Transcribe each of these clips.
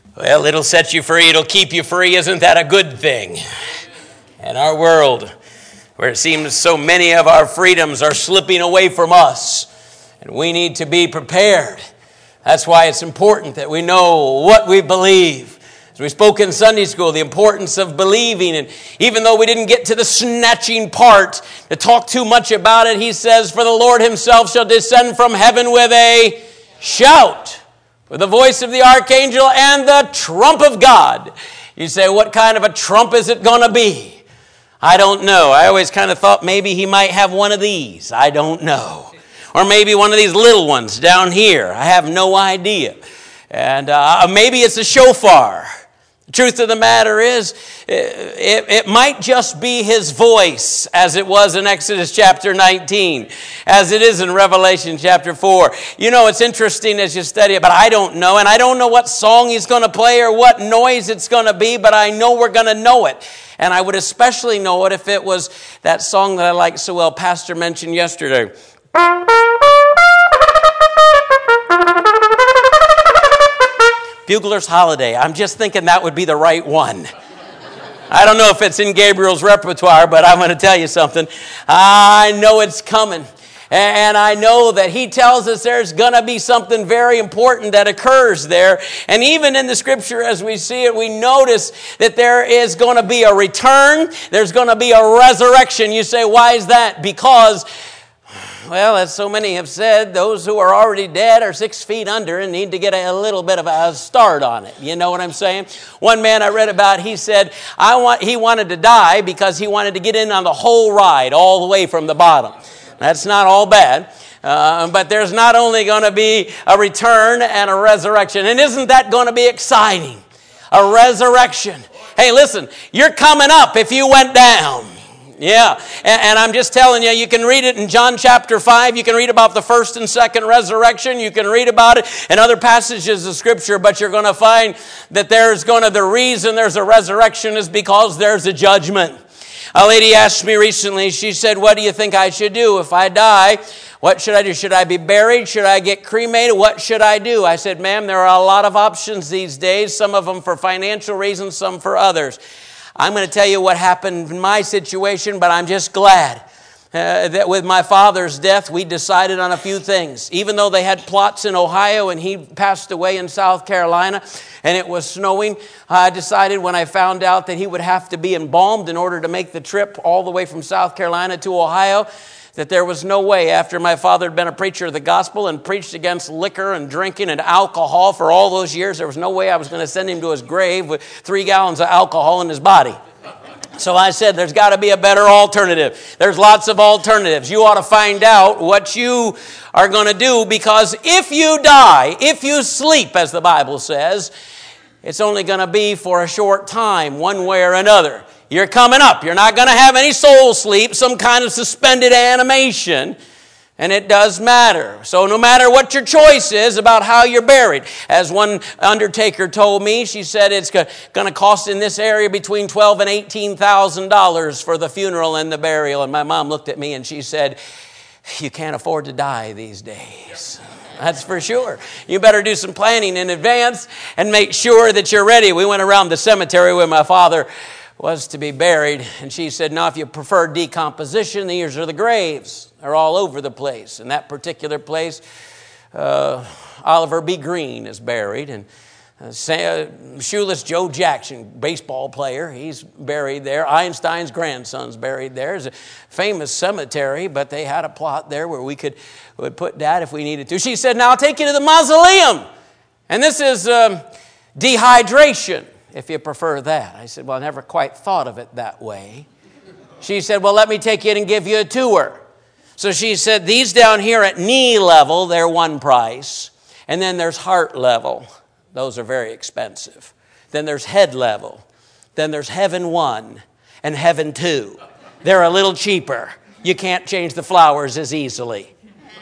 Well, it'll set you free. It'll keep you free. Isn't that a good thing? In our world, where it seems so many of our freedoms are slipping away from us, and we need to be prepared. That's why it's important that we know what we believe. As we spoke in Sunday school, the importance of believing. And even though we didn't get to the snatching part to talk too much about it, he says, "For the Lord himself shall descend from heaven with a shout, with the voice of the archangel and the trump of God." You say, what kind of a trump is it going to be? I don't know. I always kind of thought maybe he might have one of these. I don't know. Or maybe one of these little ones down here. I have no idea. And maybe it's a shofar. The truth of the matter is, it might just be his voice, as it was in Exodus chapter 19, as it is in Revelation chapter 4. You know, it's interesting as you study it, but I don't know. And I don't know what song he's going to play or what noise it's going to be, but I know we're going to know it. And I would especially know it if it was that song that I like so well, Pastor mentioned yesterday. Bugler's Holiday. I'm just thinking that would be the right one. I don't know if it's in Gabriel's repertoire, but I'm going to tell you something. I know it's coming. And I know that he tells us there's going to be something very important that occurs there. And even in the scripture as we see it, we notice that there is going to be a return. There's going to be a resurrection. You say, why is that? Because, well, as so many have said, those who are already dead are 6 feet under and need to get a little bit of a start on it. You know what I'm saying? One man I read about, he said, he wanted to die because he wanted to get in on the whole ride all the way from the bottom. That's not all bad. But there's not only going to be a return and a resurrection. And isn't that going to be exciting? A resurrection. Hey, listen, you're coming up if you went down. Yeah, and I'm just telling you, you can read it in John chapter 5. You can read about the first and second resurrection. You can read about it in other passages of Scripture, but you're going to find that the reason there's a resurrection is because there's a judgment. A lady asked me recently, she said, what do you think I should do if I die? What should I do? Should I be buried? Should I get cremated? What should I do? I said, ma'am, there are a lot of options these days, some of them for financial reasons, some for others. I'm going to tell you what happened in my situation, but I'm just glad that with my father's death, we decided on a few things. Even though they had plots in Ohio and he passed away in South Carolina and it was snowing, I decided when I found out that he would have to be embalmed in order to make the trip all the way from South Carolina to Ohio, that there was no way, after my father had been a preacher of the gospel and preached against liquor and drinking and alcohol for all those years, there was no way I was going to send him to his grave with 3 gallons of alcohol in his body. So I said, there's got to be a better alternative. There's lots of alternatives. You ought to find out what you are going to do, because if you die, if you sleep, as the Bible says, it's only going to be for a short time, one way or another. You're coming up. You're not going to have any soul sleep, some kind of suspended animation. And it does matter. So no matter what your choice is about how you're buried, as one undertaker told me, she said it's going to cost in this area between $12,000 and $18,000 for the funeral and the burial. And my mom looked at me and she said, you can't afford to die these days. That's for sure. You better do some planning in advance and make sure that you're ready. We went around the cemetery where my father was to be buried, and she said, now if you prefer decomposition, these are the graves. They're all over the place. In that particular place, Oliver B. Green is buried, and Shoeless Joe Jackson, baseball player, he's buried there. Einstein's grandson's buried there. It's a famous cemetery, but they had a plot there where would put Dad if we needed to. She said, now I'll take you to the mausoleum. And this is dehydration, if you prefer that. I said, well, I never quite thought of it that way. She said, well, let me take you in and give you a tour. So she said, these down here at knee level, they're one price. And then there's heart level. Those are very expensive. Then there's head level. Then there's heaven 1 and heaven 2. They're a little cheaper. You can't change the flowers as easily.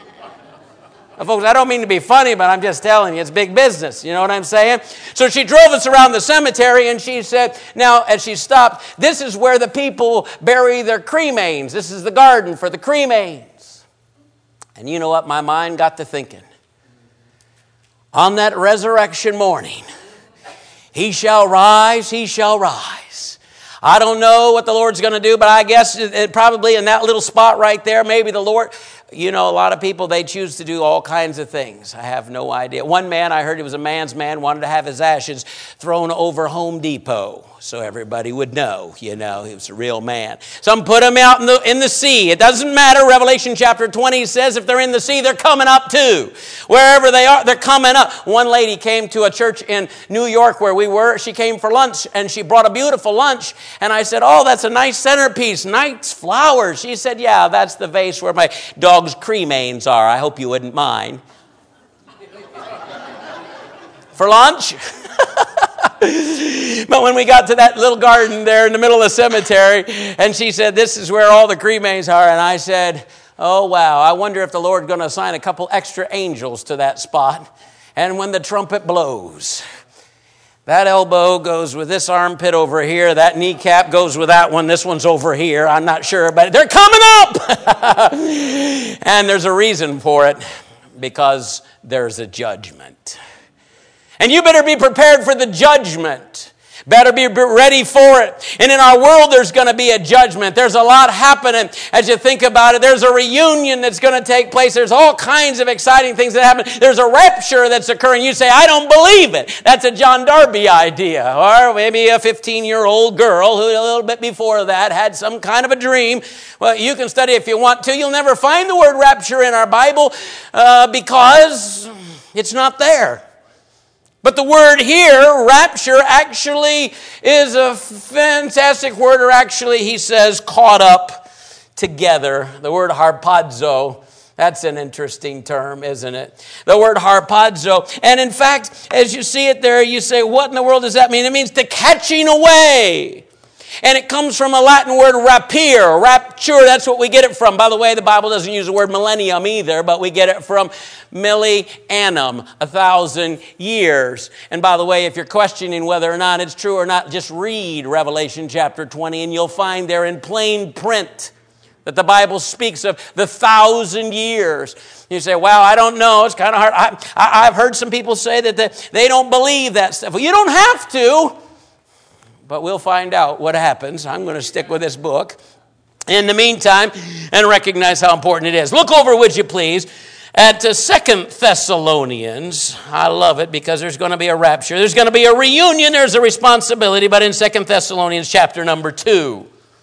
Now, folks, I don't mean to be funny, but I'm just telling you, it's big business. You know what I'm saying? So she drove us around the cemetery, and she said, now, as she stopped, this is where the people bury their cremains. This is the garden for the cremains. And you know what? My mind got to thinking. On that resurrection morning, He shall rise, he shall rise. I don't know what the Lord's going to do, but I guess it probably in that little spot right there, maybe the Lord, you know, a lot of people, they choose to do all kinds of things. I have no idea. One man, I heard he was a man's man, wanted to have his ashes thrown over Home Depot so everybody would know, you know, he was a real man. Some put him out in the sea. It doesn't matter. Revelation chapter 20 says if they're in the sea, they're coming up too. Wherever they are, they're coming up. One lady came to a church in New York where we were. She came for lunch, and she brought a beautiful lunch. And I said, oh, that's a nice centerpiece, nice flowers. She said, yeah, that's the vase where my dog's cremains are. I hope you wouldn't mind. For lunch? But when we got to that little garden there in the middle of the cemetery, and she said, this is where all the cremains are, and I said, oh, wow, I wonder if the Lord's going to assign a couple extra angels to that spot. And when the trumpet blows, that elbow goes with this armpit over here, that kneecap goes with that one, this one's over here, I'm not sure, but they're coming up! And there's a reason for it, because there's a judgment. And you better be prepared for the judgment. Better be ready for it. And in our world, there's going to be a judgment. There's a lot happening as you think about it. There's a reunion that's going to take place. There's all kinds of exciting things that happen. There's a rapture that's occurring. You say, I don't believe it. That's a John Darby idea. Or maybe a 15-year-old girl who a little bit before that had some kind of a dream. Well, you can study if you want to. You'll never find the word rapture in our Bible because it's not there. But the word here, rapture, actually is a fantastic word, or actually he says caught up together. The word harpazo, that's an interesting term, isn't it? The word harpazo. And in fact, as you see it there, you say, what in the world does that mean? It means the catching away. And it comes from a Latin word rapere, rapture, that's what we get it from. By the way, the Bible doesn't use the word millennium either, but we get it from millennium, 1,000 years. And by the way, if you're questioning whether or not it's true or not, just read Revelation chapter 20 and you'll find there in plain print that the Bible speaks of the 1,000 years. You say, wow, I don't know, it's kind of hard. I've heard some people say that they don't believe that stuff. Well, you don't have to. But we'll find out what happens. I'm going to stick with this book in the meantime and recognize how important it is. Look over, would you please, at 2 Thessalonians. I love it because there's going to be a rapture. There's going to be a reunion. There's a responsibility. But in 2 Thessalonians chapter number 2.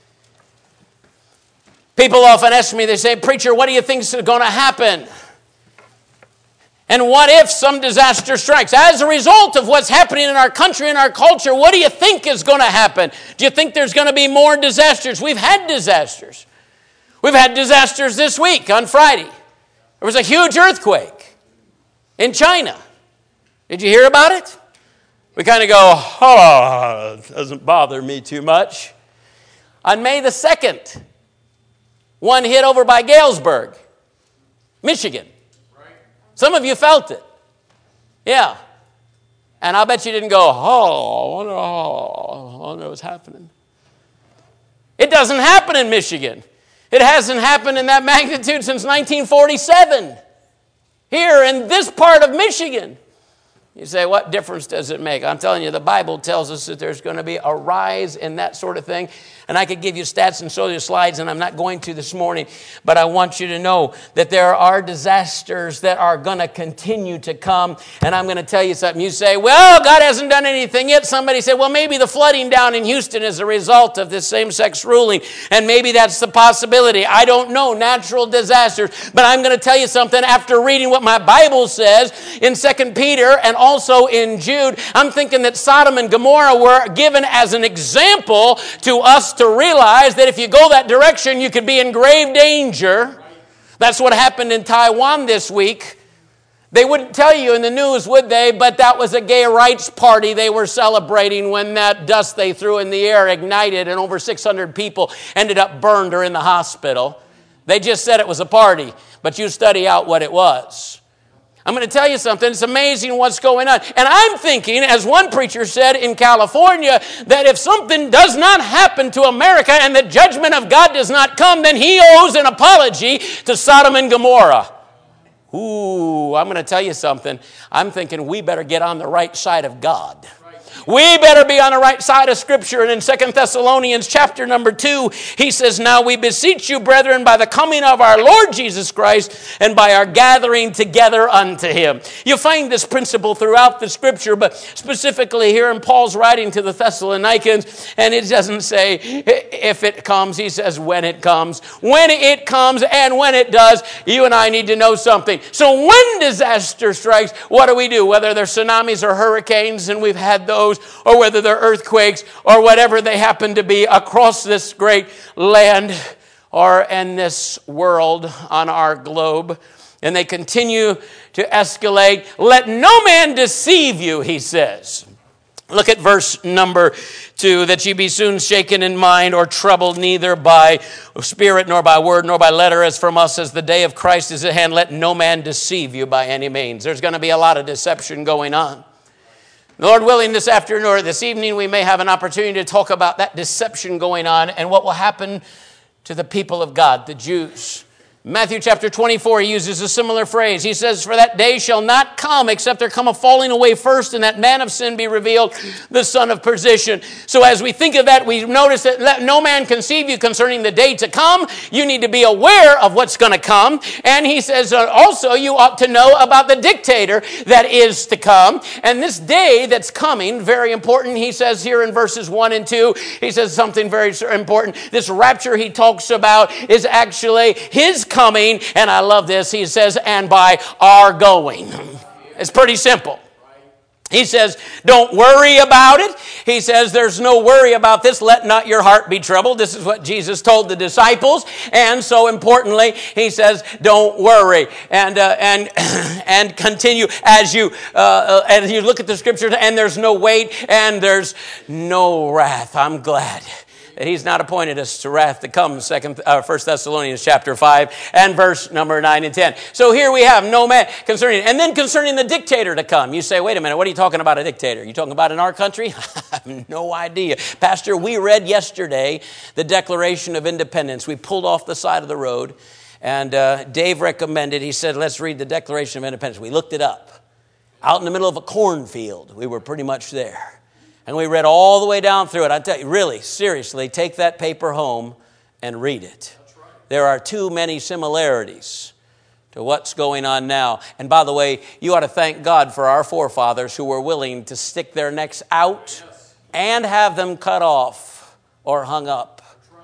People often ask me, they say, preacher, what do you think is going to happen? And what if some disaster strikes? As a result of what's happening in our country and our culture, what do you think is going to happen? Do you think there's going to be more disasters? We've had disasters. We've had disasters this week on Friday. There was a huge earthquake in China. Did you hear about it? We kind of go, oh, it doesn't bother me too much. On May the 2nd, one hit over by Galesburg, Michigan. Some of you felt it. Yeah. And I'll bet you didn't go, I wonder what's happening. It doesn't happen in Michigan. It hasn't happened in that magnitude since 1947. Here in this part of Michigan. You say, what difference does it make? I'm telling you, the Bible tells us that there's going to be a rise in that sort of thing. And I could give you stats and show you slides, and I'm not going to this morning. But I want you to know that there are disasters that are going to continue to come. And I'm going to tell you something. You say, well, God hasn't done anything yet. Somebody said, well, maybe the flooding down in Houston is a result of this same-sex ruling. And maybe that's the possibility. I don't know, natural disasters. But I'm going to tell you something. After reading what my Bible says in 2 Peter and also in Jude, I'm thinking that Sodom and Gomorrah were given as an example to us to realize that if you go that direction, you could be in grave danger. That's what happened in Taiwan this week. They wouldn't tell you in the news, would they? But that was a gay rights party they were celebrating when that dust they threw in the air ignited and over 600 people ended up burned or in the hospital. They just said it was a party, but you study out what it was. I'm going to tell you something. It's amazing what's going on. And I'm thinking, as one preacher said in California, that if something does not happen to America and the judgment of God does not come, then he owes an apology to Sodom and Gomorrah. Ooh, I'm going to tell you something. I'm thinking we better get on the right side of God. We better be on the right side of Scripture. And in 2 Thessalonians chapter number 2, he says, now we beseech you, brethren, by the coming of our Lord Jesus Christ and by our gathering together unto him. You find this principle throughout the Scripture, but specifically here in Paul's writing to the Thessalonians, and it doesn't say if it comes, he says when it comes. When it comes and when it does, you and I need to know something. So when disaster strikes, what do? Whether they're tsunamis or hurricanes, and we've had those, or whether they're earthquakes or whatever they happen to be across this great land or in this world on our globe, and they continue to escalate. Let no man deceive you, he says. Look at verse number 2, that ye be soon shaken in mind or troubled neither by spirit nor by word nor by letter as from us as the day of Christ is at hand. Let no man deceive you by any means. There's going to be a lot of deception going on. Lord willing, this afternoon or this evening we may have an opportunity to talk about that deception going on and what will happen to the people of God, the Jews. Matthew chapter 24, he uses a similar phrase. He says, for that day shall not come except there come a falling away first, and that man of sin be revealed, the son of perdition. So as we think of that, we notice that let no man conceive you concerning the day to come. You need to be aware of what's going to come. And he says also you ought to know about the dictator that is to come. And this day that's coming, very important, he says here in verses 1 and 2, he says something very important. This rapture he talks about is actually his coming, and I love this, he says, and by our going. It's pretty simple. He says, don't worry about it. He says, there's no worry about this. Let not your heart be troubled. This is what Jesus told the disciples. And so importantly, he says, don't worry. And continue as you look at the Scriptures, and there's no weight and there's no wrath. I'm glad that he's not appointed us to wrath to come, 1 Thessalonians chapter 5 and verse number 9 and 10. So here we have no man concerning, and then concerning the dictator to come. You say, wait a minute, what are you talking about a dictator? You talking about in our country? I have no idea. Pastor, we read yesterday the Declaration of Independence. We pulled off the side of the road, and Dave recommended, he said, let's read the Declaration of Independence. We looked it up. Out in the middle of a cornfield, we were pretty much there. And we read all the way down through it. I tell you, really, seriously, take that paper home and read it. There are too many similarities to what's going on now. And by the way, you ought to thank God for our forefathers who were willing to stick their necks out and have them cut off or hung up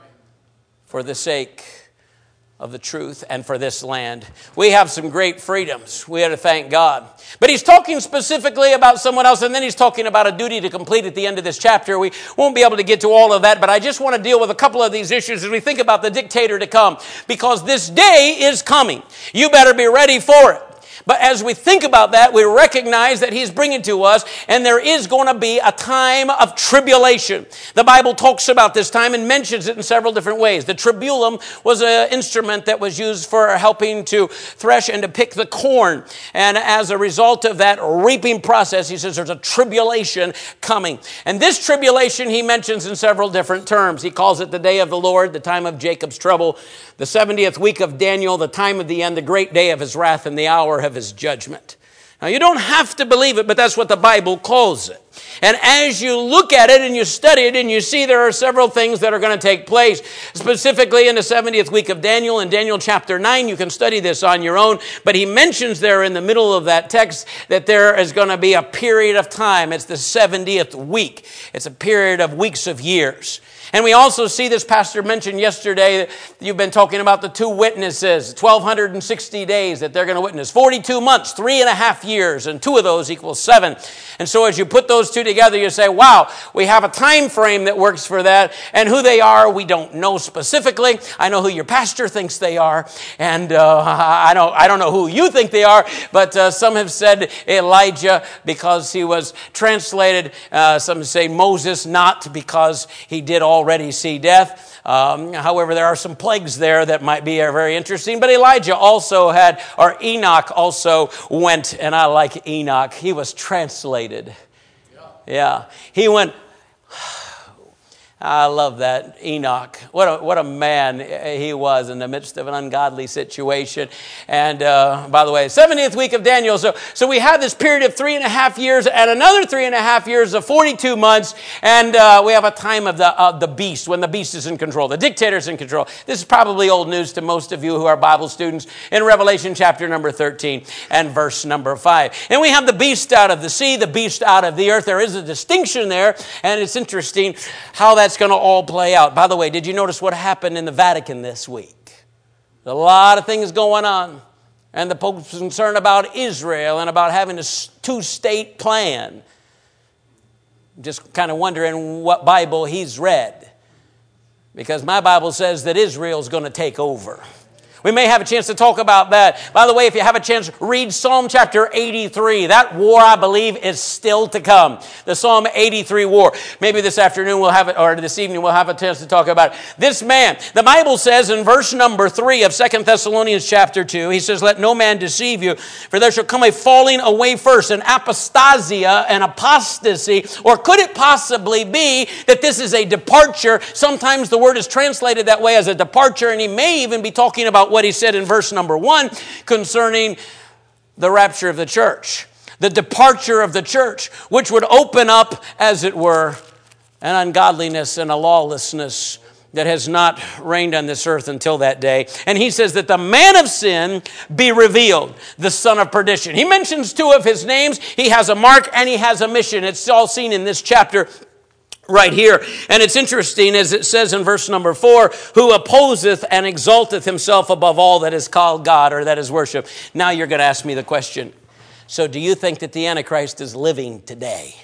for the sake of the truth and for this land. We have some great freedoms. We ought to thank God. But he's talking specifically about someone else, and then he's talking about a duty to complete at the end of this chapter. We won't be able to get to all of that, but I just want to deal with a couple of these issues as we think about the dictator to come, because this day is coming. You better be ready for it. But as we think about that, we recognize that he's bringing to us, and there is going to be a time of tribulation. The Bible talks about this time and mentions it in several different ways. The tribulum was an instrument that was used for helping to thresh and to pick the corn. And as a result of that reaping process, he says there's a tribulation coming. And this tribulation he mentions in several different terms. He calls it the day of the Lord, the time of Jacob's trouble, the 70th week of Daniel, the time of the end, the great day of his wrath, and the hour of his judgment. Now, you don't have to believe it, but that's what the Bible calls it. And as you look at it and you study it and you see there are several things that are going to take place, specifically in the 70th week of Daniel, in Daniel chapter 9, you can study this on your own, but he mentions there in the middle of that text that there is going to be a period of time. It's the 70th week. It's a period of weeks of years. And we also see this, Pastor mentioned yesterday, you've been talking about the two witnesses, 1,260 days that they're going to witness, 42 months, 3.5 years, and 2 of those equals 7. And so as you put those two together, you say, wow, we have a time frame that works for that, and who they are, we don't know specifically. I know who your pastor thinks they are, and I don't know who you think they are, but some have said Elijah because he was translated. Some say Moses, not because he did already see death. However, there are some plagues there that might be very interesting. But Elijah also had, or Enoch also went, and I like Enoch. He was translated. Yeah. He went, I love that. Enoch. What a man he was in the midst of an ungodly situation. And by the way, 70th week of Daniel. So we have this period of 3.5 years and another 3.5 years of 42 months. And we have a time of the beast, when the beast is in control. The dictator's in control. This is probably old news to most of you who are Bible students. In Revelation chapter number 13 and verse number 5. And we have the beast out of the sea, the beast out of the earth. There is a distinction there. And it's interesting how that's going to all play out. By the way, did you notice what happened in the Vatican this week? A lot of things going on. And the Pope's concerned about Israel and about having a two-state plan. Just kind of wondering what Bible he's read. Because my Bible says that Israel's going to take over. We may have a chance to talk about that. By the way, if you have a chance, read Psalm chapter 83. That war, I believe, is still to come. The Psalm 83 war. Maybe this afternoon we'll have it, or this evening we'll have a chance to talk about it. This man, the Bible says in verse number 3 of 2 Thessalonians chapter 2, he says, "Let no man deceive you, for there shall come a falling away first, an apostasia, an apostasy." Or could it possibly be that this is a departure? Sometimes the word is translated that way as a departure, and he may even be talking about what he said in verse number 1 concerning the rapture of the church, the departure of the church, which would open up, as it were, an ungodliness and a lawlessness that has not reigned on this earth until that day. And he says that the man of sin be revealed, the son of perdition. He mentions two of his names. He has a mark and he has a mission. It's all seen in this chapter right here. And it's interesting, as it says in verse number 4, "Who opposeth and exalteth himself above all that is called God," or that is worship. Now you're going to ask me the question, so do you think that the Antichrist is living today?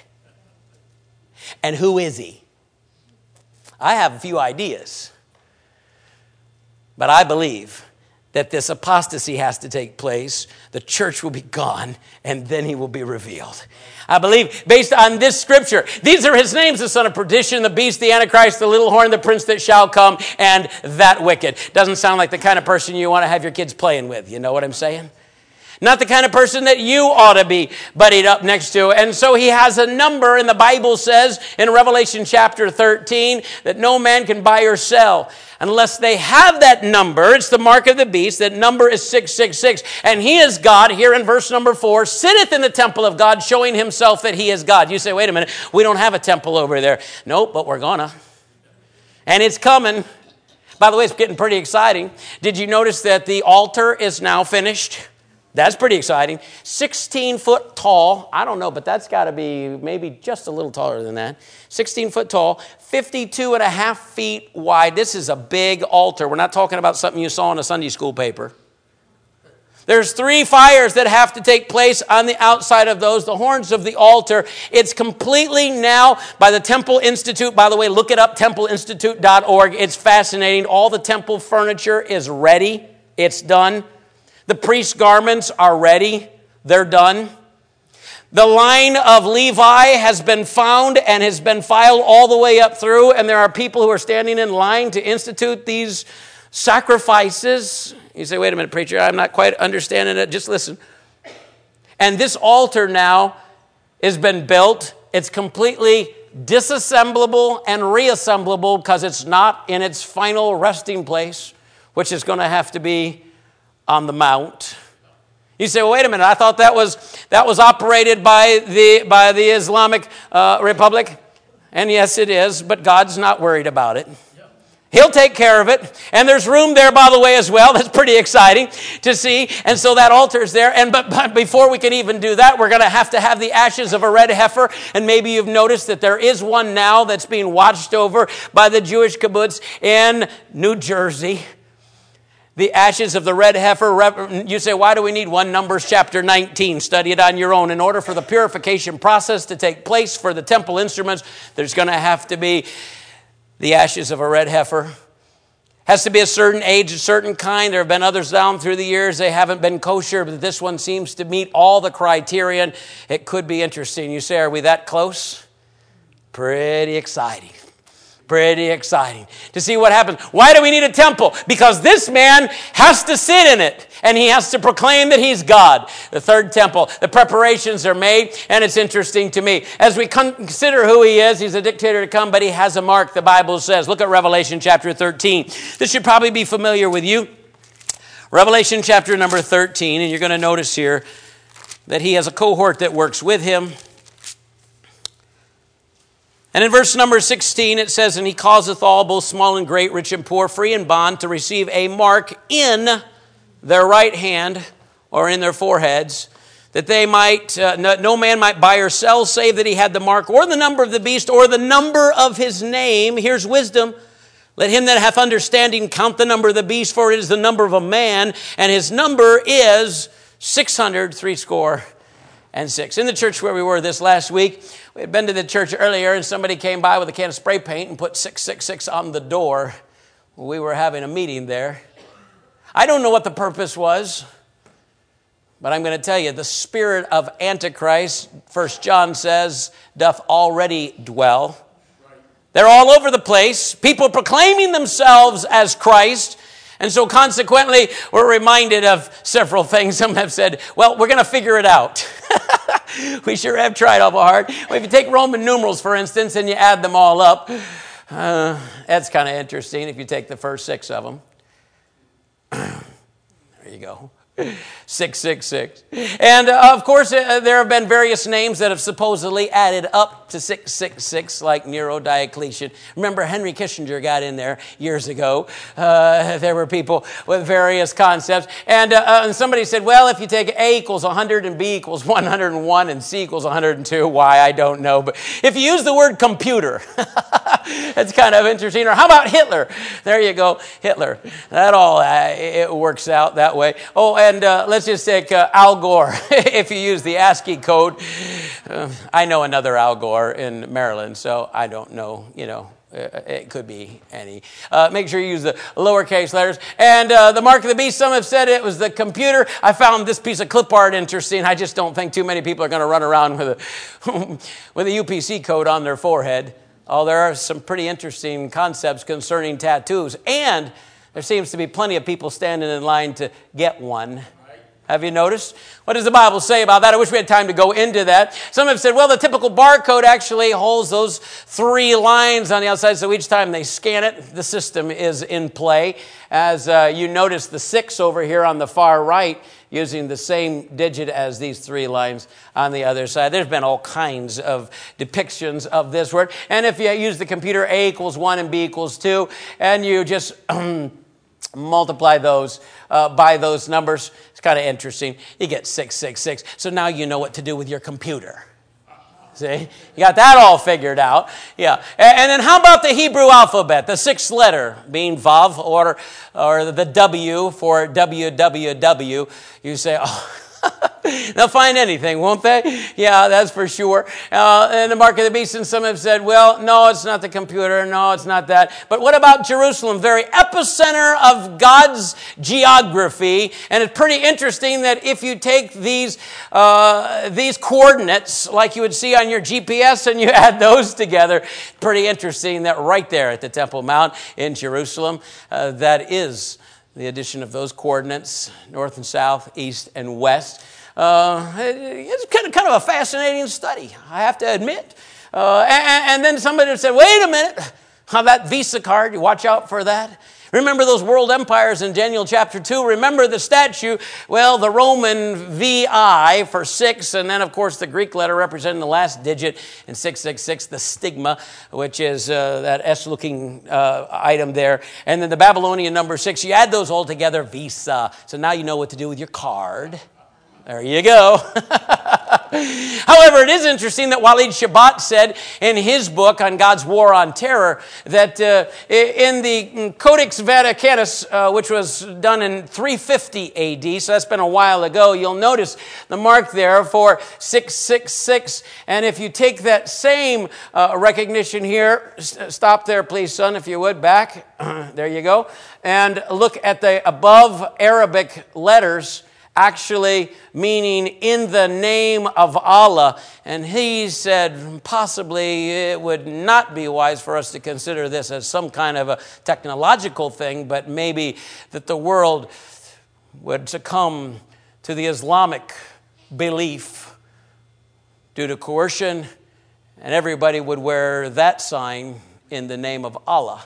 And who is he? I have a few ideas. But I believe that this apostasy has to take place. The church will be gone, and then he will be revealed. I believe, based on this scripture, these are his names: the son of perdition, the beast, the Antichrist, the little horn, the prince that shall come, and that wicked. Doesn't sound like the kind of person you want to have your kids playing with. You know what I'm saying? Not the kind of person that you ought to be buddied up next to. And so he has a number, and the Bible says in Revelation chapter 13 that no man can buy or sell unless they have that number. It's the mark of the beast. That number is 666. And he is God, here in verse number 4, sitteth in the temple of God, showing himself that he is God. You say, wait a minute, we don't have a temple over there. Nope, but we're gonna. And it's coming. By the way, it's getting pretty exciting. Did you notice that the altar is now finished? That's pretty exciting. 16 foot tall. I don't know, but that's got to be maybe just a little taller than that. 16 foot tall, 52.5 feet wide. This is a big altar. We're not talking about something you saw in a Sunday school paper. There's 3 fires that have to take place on the outside of those, the horns of the altar. It's completely now by the Temple Institute. By the way, look it up, templeinstitute.org. It's fascinating. All the temple furniture is ready. It's done. The priest's garments are ready. They're done. The line of Levi has been found and has been filed all the way up through, and there are people who are standing in line to institute these sacrifices. You say, wait a minute, preacher, I'm not quite understanding it. Just listen. And this altar now has been built. It's completely disassemblable and reassemblable because it's not in its final resting place, which is going to have to be on the mount. You say, well, wait a minute, I thought that was operated by the Islamic Republic. And yes, it is, but God's not worried about it. He'll take care of it. And there's room there, by the way, as well. That's pretty exciting to see. And so that altar's there. But before we can even do that, we're going to have the ashes of a red heifer. And maybe you've noticed that there is one now that's being watched over by the Jewish kibbutz in New Jersey. The ashes of the red heifer. You say, why do we need one? Numbers chapter 19. Study it on your own. In order for the purification process to take place for the temple instruments, there's going to have to be the ashes of a red heifer. Has to be a certain age, a certain kind. There have been others down through the years. They haven't been kosher, but this one seems to meet all the criterion. It could be interesting. You say, are we that close? Pretty exciting. Pretty exciting to see what happens. Why do we need a temple? Because this man has to sit in it, and he has to proclaim that he's God. The third temple, the preparations are made, and it's interesting to me. As we consider who he is, he's a dictator to come, but he has a mark, the Bible says. Look at Revelation chapter 13. This should probably be familiar with you. Revelation chapter number 13, and you're going to notice here that he has a cohort that works with him. And in verse number 16, it says, "And he causeth all, both small and great, rich and poor, free and bond, to receive a mark in their right hand or in their foreheads, that they might, no man might buy or sell, save that he had the mark or the number of the beast or the number of his name." Here's wisdom. "Let him that hath understanding count the number of the beast, for it is the number of a man, and his number is 666. In the church where we were this last week, we had been to the church earlier, and somebody came by with a can of spray paint and put 666 on the door. We were having a meeting there. I don't know what the purpose was, but I'm going to tell you, the spirit of Antichrist, 1 John says, doth already dwell. They're all over the place, people proclaiming themselves as Christ. And so consequently, we're reminded of several things. Some have said, well, we're going to figure it out. We sure have tried awful hard. Well, if you take Roman numerals, for instance, and you add them all up, that's kind of interesting if you take the first 6 of them. There you go. 666. And of course, there have been various names that have supposedly added up to 666, like Nero, Diocletian. Remember, Henry Kissinger got in there years ago. There were people with various concepts. And somebody said, well, if you take A equals 100 and B equals 101 and C equals 102, why, I don't know. But if you use the word computer, that's kind of interesting. Or how about Hitler? There you go, Hitler. That all, it works out that way. Oh, and let's just take Al Gore. If you use the ASCII code, I know another Al Gore in Maryland, so I don't know, it could be any. Make sure you use the lowercase letters. And the mark of the beast, some have said it was the computer. I found this piece of clip art interesting. I just don't think too many people are going to run around with with a UPC code on their forehead. Oh, there are some pretty interesting concepts concerning tattoos. And there seems to be plenty of people standing in line to get one. Have you noticed? What does the Bible say about that? I wish we had time to go into that. Some have said, well, the typical barcode actually holds those 3 lines on the outside, so each time they scan it, the system is in play. As you notice the 6 over here on the far right, using the same digit as these 3 lines on the other side. There's been all kinds of depictions of this word. And if you use the computer, A equals 1 and B equals 2, and you just multiply those by those numbers, it's kind of interesting. You get 666. So now you know what to do with your computer. See? You got that all figured out. Yeah. And then how about the Hebrew alphabet? The 6th letter being Vav or the W for WWW. You say, oh, they'll find anything, won't they? Yeah, that's for sure. And the mark of the beast, and some have said, well, no, it's not the computer. No, it's not that. But what about Jerusalem? Very epicenter of God's geography. And it's pretty interesting that if you take these coordinates, like you would see on your GPS, and you add those together, pretty interesting that right there at the Temple Mount in Jerusalem, that is the addition of those coordinates, north and south, east and west. It's kind of a fascinating study, I have to admit. And then somebody said, wait a minute, how that Visa card, you watch out for that. Remember those world empires in Daniel chapter 2? Remember the statue? Well, the Roman VI for 6, and then, of course, the Greek letter representing the last digit in 666, the stigma, which is that S-looking item there. And then the Babylonian number 6. You add those all together, Visa. So now you know what to do with your card. There you go. However, it is interesting that Walid Shabbat said in his book on God's War on Terror that in the Codex Vaticanus, which was done in 350 AD, so that's been a while ago, you'll notice the mark there for 666. And if you take that same recognition here, stop there, please, son, if you would, back. There you go. And look at the above Arabic letters actually meaning in the name of Allah. And he said possibly it would not be wise for us to consider this as some kind of a technological thing, but maybe that the world would succumb to the Islamic belief due to coercion, and everybody would wear that sign in the name of Allah.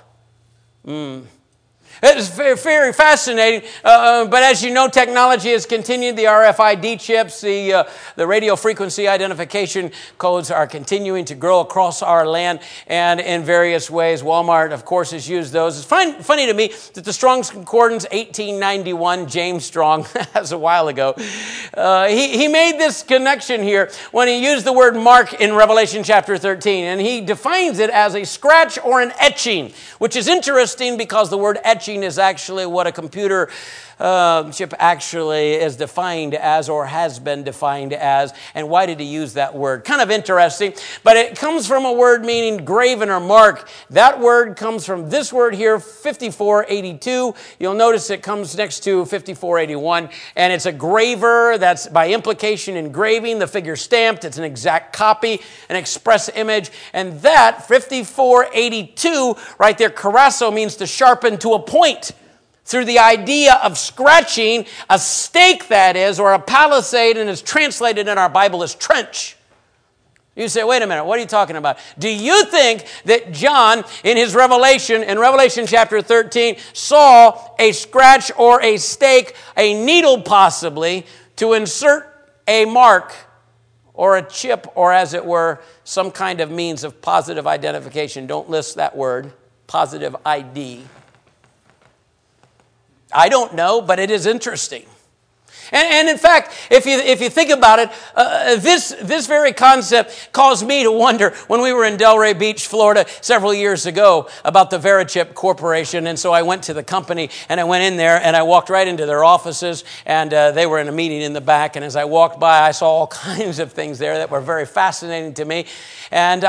It's very, very fascinating, but as you know, technology has continued. The RFID chips, the radio frequency identification codes are continuing to grow across our land and in various ways. Walmart, of course, has used those. It's funny to me that the Strong's Concordance 1891, James Strong, that's a while ago, he made this connection here when he used the word mark in Revelation chapter 13, and he defines it as a scratch or an etching, which is interesting because the word etching is actually what a computer chip actually is defined as, or has been defined as. And why did he use that word? Kind of interesting, but it comes from a word meaning graven or mark. That word comes from this word here, 5482. You'll notice it comes next to 5481, and it's a graver. That's by implication engraving, the figure stamped. It's an exact copy, an express image, and that 5482 right there, karasso, means to sharpen to a point. Through the idea of scratching a stake, that is, or a palisade, and is translated in our Bible as trench. You say, wait a minute, what are you talking about? Do you think that John, in his Revelation, in Revelation chapter 13, saw a scratch or a stake, a needle possibly, to insert a mark or a chip, or as it were, some kind of means of positive identification? Don't list that word, positive ID. I don't know, but it is interesting. And in fact, if you think about it, this very concept caused me to wonder when we were in Delray Beach, Florida, several years ago about the Verichip Corporation. And so I went to the company, and I went in there, and I walked right into their offices, and they were in a meeting in the back. And as I walked by, I saw all kinds of things there that were very fascinating to me. And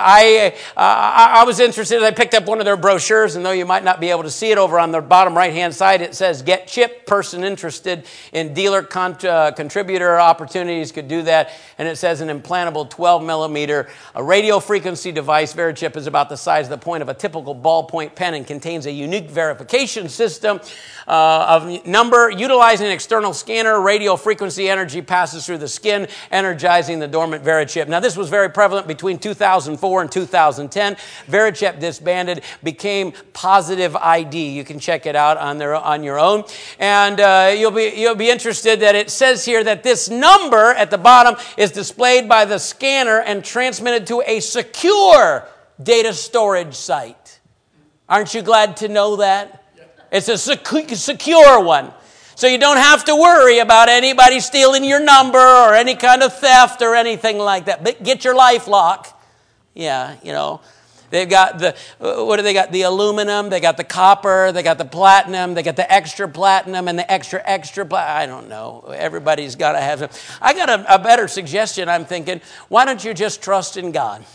I was interested. I picked up one of their brochures, and though you might not be able to see it, over on the bottom right-hand side, it says, "Get Chip, person interested in dealer contributor opportunities could do that." And it says an implantable 12 millimeter radio frequency device. Verichip is about the size of the point of a typical ballpoint pen and contains a unique verification system of number. Utilizing an external scanner, radio frequency energy passes through the skin, energizing the dormant Verichip. Now, this was very prevalent between 2004 and 2010. Verichip disbanded, became Positive ID. You can check it out on your own, and you'll be interested that it says here that this number at the bottom is displayed by the scanner and transmitted to a secure data storage site. Aren't you glad to know that? It's a secure one. So you don't have to worry about anybody stealing your number or any kind of theft or anything like that. But get your LifeLock. Yeah, you know. They've got what do they got? The aluminum, they got the copper, they got the platinum, they got the extra platinum and the extra platinum. I don't know. Everybody's got to have some. I got a better suggestion. I'm thinking, why don't you just trust in God?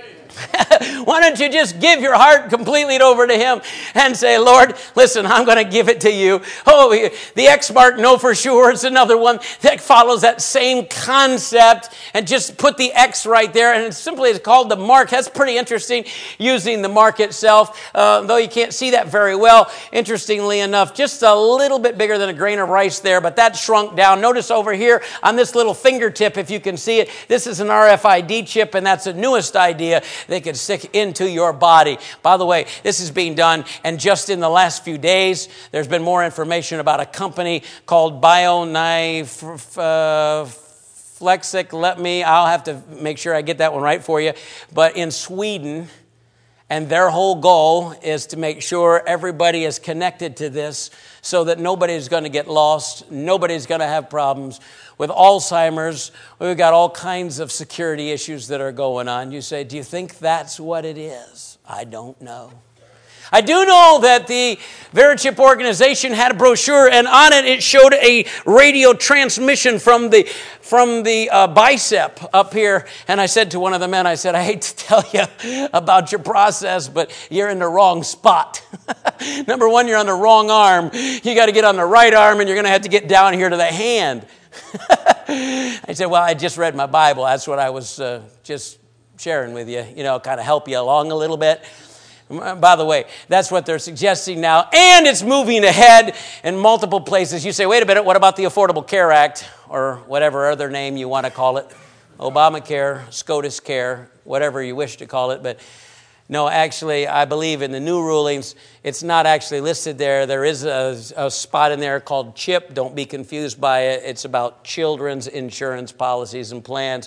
Why don't you just give your heart completely over to Him and say, Lord, listen, I'm going to give it to you. Oh, the X mark, no for sure. It's another one that follows that same concept, and just put the X right there. And it's called the mark. That's pretty interesting, using the mark itself, though you can't see that very well. Interestingly enough, just a little bit bigger than a grain of rice there, but that shrunk down. Notice over here on this little fingertip, if you can see it, this is an RFID chip, and that's the newest idea. They could stick into your body. By the way, this is being done, and just in the last few days, there's been more information about a company called BioNiflexic. I'll have to make sure I get that one right for you. But in Sweden, and their whole goal is to make sure everybody is connected to this so that nobody's going to get lost, nobody's going to have problems. With Alzheimer's, we've got all kinds of security issues that are going on. You say, do you think that's what it is? I don't know. I do know that the Verichip organization had a brochure, and on it showed a radio transmission from the bicep up here. And I said to one of the men, I said, I hate to tell you about your process, but you're in the wrong spot. Number one, you're on the wrong arm. You got to get on the right arm, and you're going to have to get down here to the hand. I said, well, I just read my Bible. That's what I was just sharing with you, kind of help you along a little bit. By the way, that's what they're suggesting now, and it's moving ahead in multiple places. You say, wait a minute, what about the Affordable Care Act, or whatever other name you want to call it? Obamacare, SCOTUS Care, whatever you wish to call it. But no, actually, I believe in the new rulings, it's not actually listed there. There is a spot in there called CHIP. Don't be confused by it. It's about children's insurance policies and plans.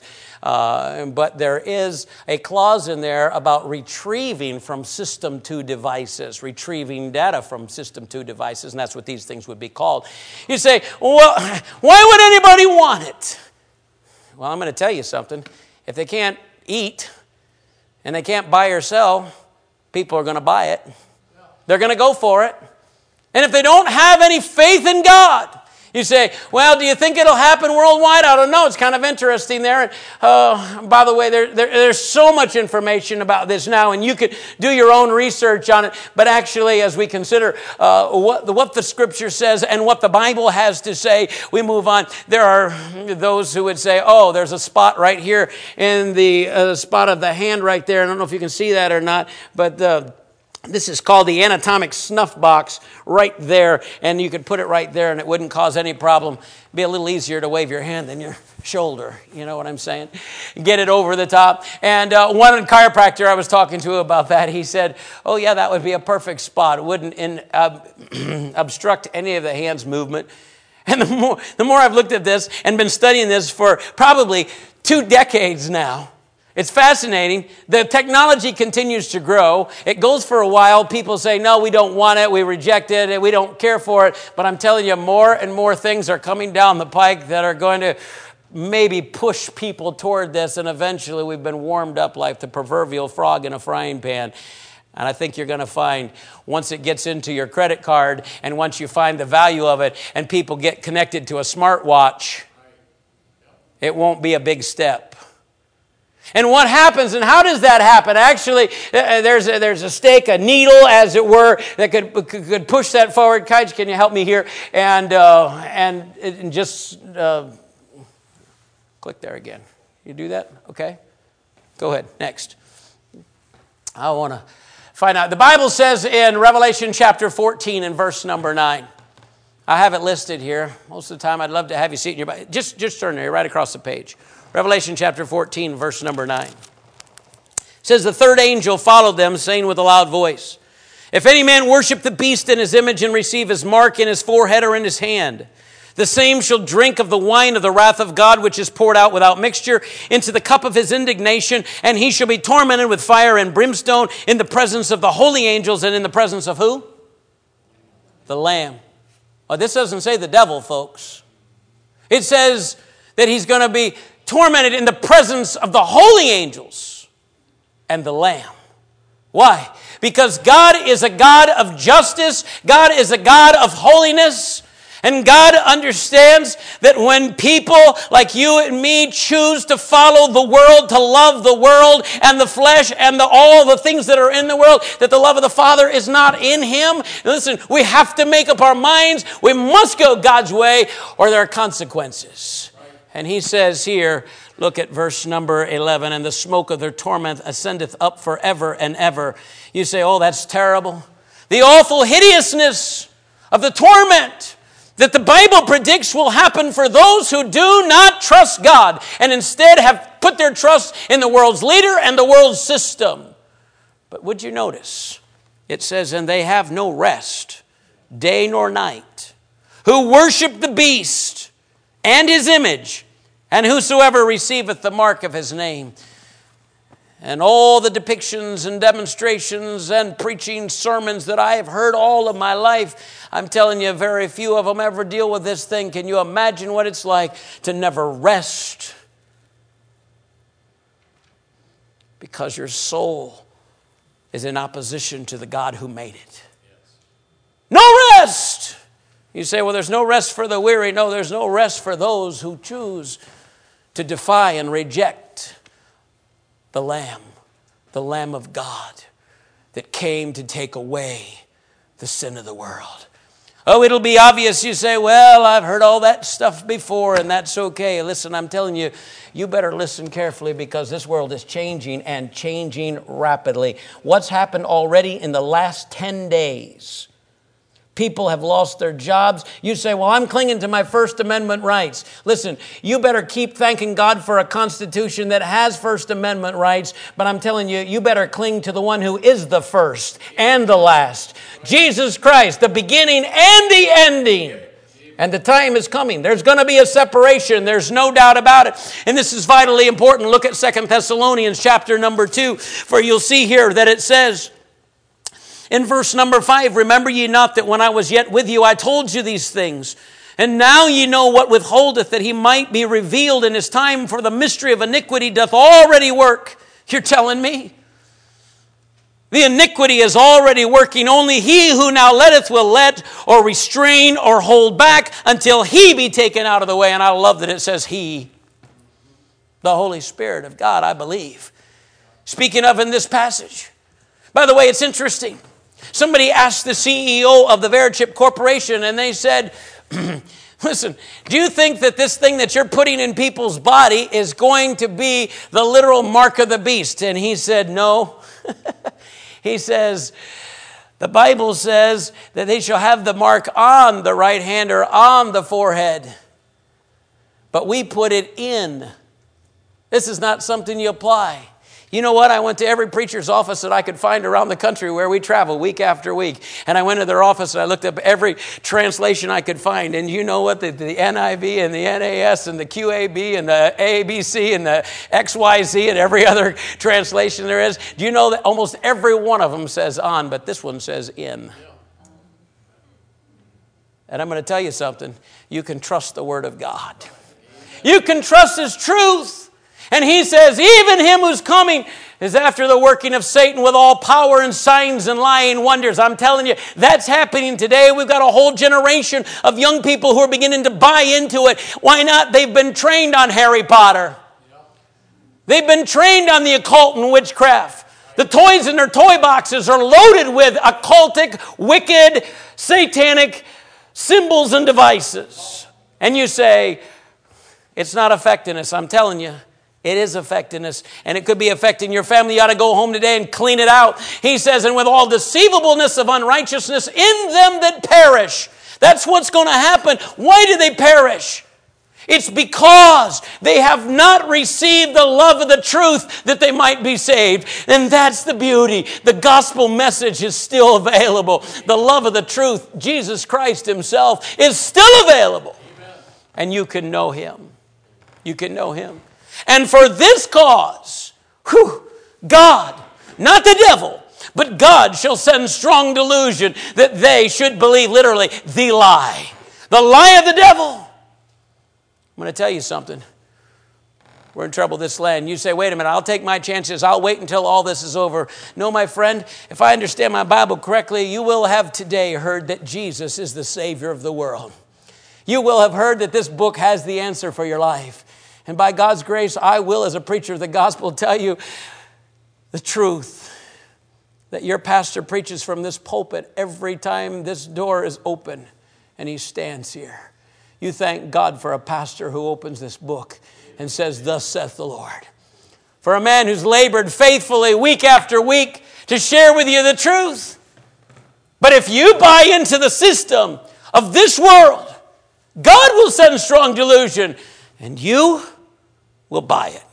But there is a clause in there about retrieving from System 2 devices, retrieving data from System 2 devices, and that's what these things would be called. You say, well, why would anybody want it? Well, I'm going to tell you something. If they can't eat and they can't buy or sell, people are going to buy it. They're going to go for it. And if they don't have any faith in God, you say, well, do you think it'll happen worldwide? I don't know. It's kind of interesting there. By the way, there's so much information about this now, and you could do your own research on it. But actually, as we consider what the Scripture says and what the Bible has to say, we move on. There are those who would say, oh, there's a spot right here in the spot of the hand right there. I don't know if you can see that or not, but this is called the anatomic snuff box right there, and you could put it right there and it wouldn't cause any problem. It'd be a little easier to wave your hand than your shoulder, you know what I'm saying? Get it over the top. And one chiropractor I was talking to about that, he said, oh yeah, that would be a perfect spot. It wouldn't obstruct any of the hands movement. And the more I've looked at this and been studying this for probably 2 decades now, it's fascinating. The technology continues to grow. It goes for a while. People say, no, we don't want it. We reject it. We don't care for it. But I'm telling you, more and more things are coming down the pike that are going to maybe push people toward this. And eventually we've been warmed up like the proverbial frog in a frying pan. And I think you're going to find once it gets into your credit card and once you find the value of it and people get connected to a smartwatch, it won't be a big step. And what happens, and how does that happen? Actually, there's a stake, a needle, as it were, that could push that forward. Kaj, can you help me here? And just click there again. You do that? Okay. Go ahead. Next. I want to find out. The Bible says in Revelation chapter 14 and verse number 9. I have it listed here. Most of the time, I'd love to have you see it in your Bible. Just turn there, right across the page. Revelation chapter 14, verse number 9. It says, the third angel followed them, saying with a loud voice, if any man worship the beast in his image and receive his mark in his forehead or in his hand, the same shall drink of the wine of the wrath of God, which is poured out without mixture into the cup of his indignation, and he shall be tormented with fire and brimstone in the presence of the holy angels and in the presence of who? The Lamb. Oh, this doesn't say the devil, folks. It says that he's going to be tormented in the presence of the holy angels and the Lamb. Why? Because God is a God of justice. God is a God of holiness. And God understands that when people like you and me choose to follow the world, to love the world and the flesh and all the things that are in the world, that the love of the Father is not in Him. Listen, we have to make up our minds. We must go God's way or there are consequences. And he says here, look at verse number 11, and the smoke of their torment ascendeth up forever and ever. You say, oh, that's terrible. The awful hideousness of the torment that the Bible predicts will happen for those who do not trust God and instead have put their trust in the world's leader and the world's system. But would you notice? It says, and they have no rest, day nor night, who worship the beast and his image, and whosoever receiveth the mark of his name. And all the depictions and demonstrations and preaching sermons that I have heard all of my life, I'm telling you, very few of them ever deal with this thing. Can you imagine what it's like to never rest? Because your soul is in opposition to the God who made it. No rest! You say, well, there's no rest for the weary. No, there's no rest for those who choose to defy and reject the Lamb of God that came to take away the sin of the world. Oh, it'll be obvious. You say, well, I've heard all that stuff before, and that's okay. Listen, I'm telling you, you better listen carefully, because this world is changing and changing rapidly. What's happened already in the last 10 days? People have lost their jobs. You say, well, I'm clinging to my First Amendment rights. Listen, you better keep thanking God for a Constitution that has First Amendment rights. But I'm telling you, you better cling to the one who is the first and the last. Jesus Christ, the beginning and the ending. And the time is coming. There's going to be a separation. There's no doubt about it. And this is vitally important. Look at 2 Thessalonians chapter number 2. For you'll see here that it says, in verse number 5, remember ye not that when I was yet with you, I told you these things. And now ye know what withholdeth, that he might be revealed in his time, for the mystery of iniquity doth already work. You're telling me? The iniquity is already working. Only he who now letteth will let, or restrain, or hold back, until he be taken out of the way. And I love that it says he. The Holy Spirit of God, I believe. Speaking of in this passage. By the way, it's interesting. Somebody asked the CEO of the Verichip Corporation, and they said, listen, do you think that this thing that you're putting in people's body is going to be the literal mark of the beast? And he said, no. He says, the Bible says that they shall have the mark on the right hand or on the forehead. But we put it in. This is not something you apply. You know what? I went to every preacher's office that I could find around the country where we travel week after week. And I went to their office and I looked up every translation I could find. And you know what? The NIV and the NAS and the QAB and the ABC and the XYZ and every other translation there is. Do you know that almost every one of them says on, but this one says in? And I'm going to tell you something. You can trust the Word of God. You can trust His truth. And he says, even him who's coming is after the working of Satan with all power and signs and lying wonders. I'm telling you, that's happening today. We've got a whole generation of young people who are beginning to buy into it. Why not? They've been trained on Harry Potter. They've been trained on the occult and witchcraft. The toys in their toy boxes are loaded with occultic, wicked, satanic symbols and devices. And you say, it's not affecting us. I'm telling you. It is affecting us, and it could be affecting your family. You ought to go home today and clean it out. He says, and with all deceivableness of unrighteousness in them that perish. That's what's going to happen. Why do they perish? It's because they have not received the love of the truth that they might be saved. And that's the beauty. The gospel message is still available. The love of the truth, Jesus Christ Himself, is still available. Amen. And you can know Him. You can know Him. And for this cause, God, not the devil, but God shall send strong delusion that they should believe, literally, the lie of the devil. I'm going to tell you something. We're in trouble this land. You say, wait a minute, I'll take my chances. I'll wait until all this is over. No, my friend, if I understand my Bible correctly, you will have today heard that Jesus is the Savior of the world. You will have heard that this book has the answer for your life. And by God's grace, I will, as a preacher of the gospel, tell you the truth that your pastor preaches from this pulpit every time this door is open and he stands here. You thank God for a pastor who opens this book and says, thus saith the Lord. For a man who's labored faithfully week after week to share with you the truth. But if you buy into the system of this world, God will send strong delusion, and you will buy it.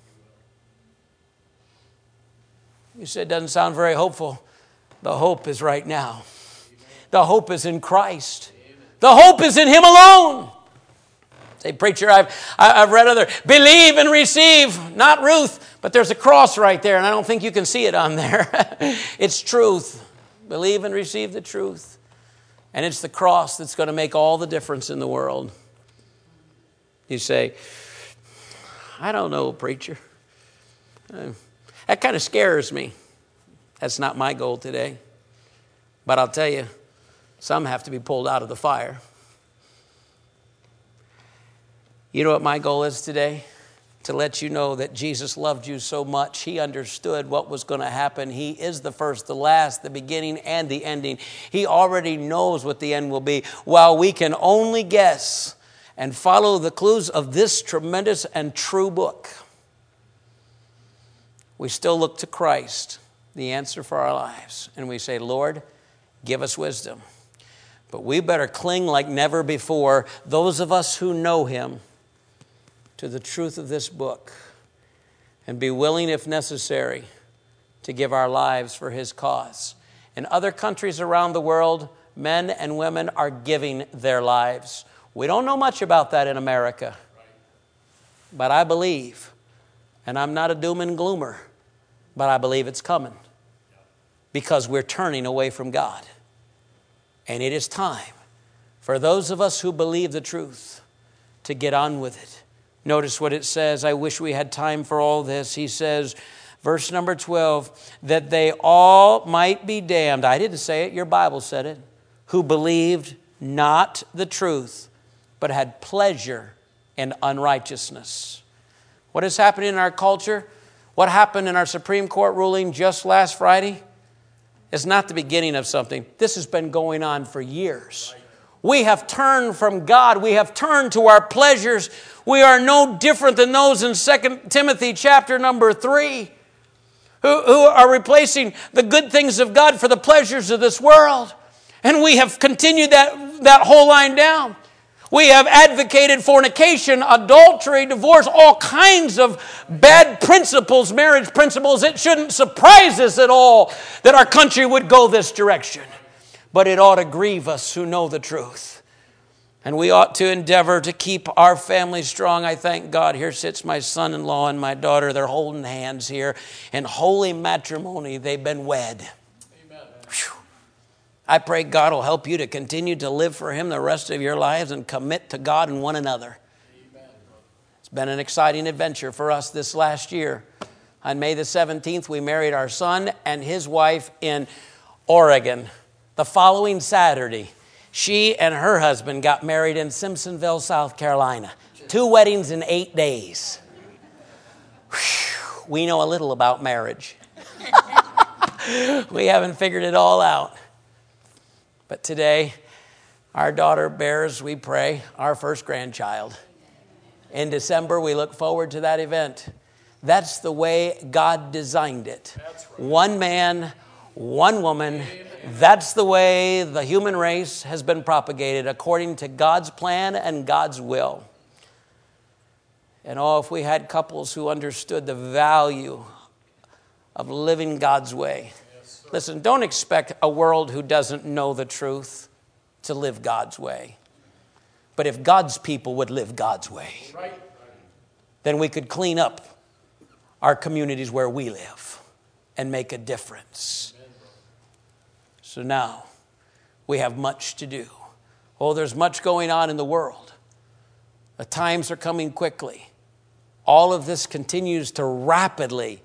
You say it doesn't sound very hopeful. The hope is right now. The hope is in Christ. The hope is in Him alone. Say, preacher, I've read other, believe and receive, not Ruth, but there's a cross right there, and I don't think you can see it on there. It's truth. Believe and receive the truth. And it's the cross that's going to make all the difference in the world. You say, I don't know, preacher. That kind of scares me. That's not my goal today. But I'll tell you, some have to be pulled out of the fire. You know what my goal is today? to let you know that Jesus loved you so much. He understood what was going to happen. He is the first, the last, the beginning, and the ending. He already knows what the end will be, while we can only guess and follow the clues of this tremendous and true book. We still look to Christ, the answer for our lives, and we say, Lord, give us wisdom. But we better cling like never before, those of us who know him, to the truth of this book, and be willing, if necessary, to give our lives for his cause. In other countries around the world, men and women are giving their lives. We don't know much about that in America, but I believe, and I'm not a doom and gloomer, but I believe it's coming, because we're turning away from God. And it is time for those of us who believe the truth to get on with it. Notice what it says. I wish we had time for all this. He says, verse number 12, that they all might be damned. I didn't say it, your Bible said it. Who believed not the truth, but had pleasure in unrighteousness. What is happening in our culture? What happened in our Supreme Court ruling just last Friday? It's not the beginning of something. This has been going on for years. We have turned from God. We have turned to our pleasures. We are no different than those in 2 Timothy chapter number 3 who are replacing the good things of God for the pleasures of this world. And we have continued that whole line down. We have advocated fornication, adultery, divorce, all kinds of bad principles, marriage principles. It shouldn't surprise us at all that our country would go this direction. But it ought to grieve us who know the truth. And we ought to endeavor to keep our family strong. I thank God. Here sits my son-in-law and my daughter. They're holding hands here. In holy matrimony, they've been wed. Amen. I pray God will help you to continue to live for him the rest of your lives and commit to God and one another. Amen. It's been an exciting adventure for us this last year. On May the 17th, we married our son and his wife in Oregon. The following Saturday, she and her husband got married in Simpsonville, South Carolina. 2 weddings in 8 days. Whew, we know a little about marriage. We haven't figured it all out. But today, our daughter bears, we pray, our first grandchild. In December, we look forward to that event. That's the way God designed it. One man, one woman. That's the way the human race has been propagated, according to God's plan and God's will. And if we had couples who understood the value of living God's way. Listen, don't expect a world who doesn't know the truth to live God's way. But if God's people would live God's way, then we could clean up our communities where we live and make a difference. So now, we have much to do. Oh, there's much going on in the world. The times are coming quickly. All of this continues to rapidly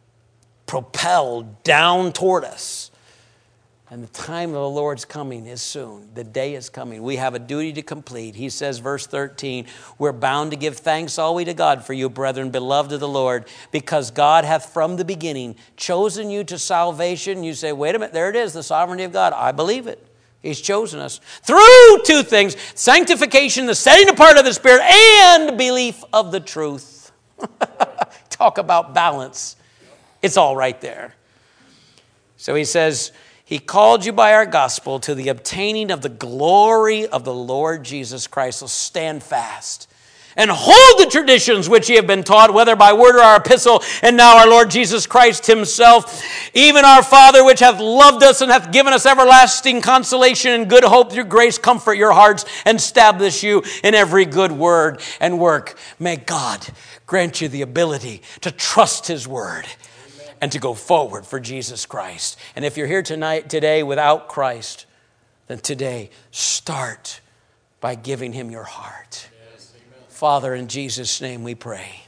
propel down toward us. And the time of the Lord's coming is soon. The day is coming. We have a duty to complete. He says, verse 13, we're bound to give thanks always to God for you, brethren, beloved of the Lord, because God hath from the beginning chosen you to salvation. You say, wait a minute, there it is, the sovereignty of God. I believe it. He's chosen us through 2 things, sanctification, the setting apart of the Spirit, and belief of the truth. Talk about balance. It's all right there. So he says, he called you by our gospel to the obtaining of the glory of the Lord Jesus Christ. So stand fast and hold the traditions which ye have been taught, whether by word or our epistle, and now our Lord Jesus Christ himself, even our Father which hath loved us and hath given us everlasting consolation and good hope through grace, comfort your hearts and establish you in every good word and work. May God grant you the ability to trust his word and to go forward for Jesus Christ. And if you're here today without Christ, then today start by giving him your heart. Yes, Father, in Jesus' name we pray.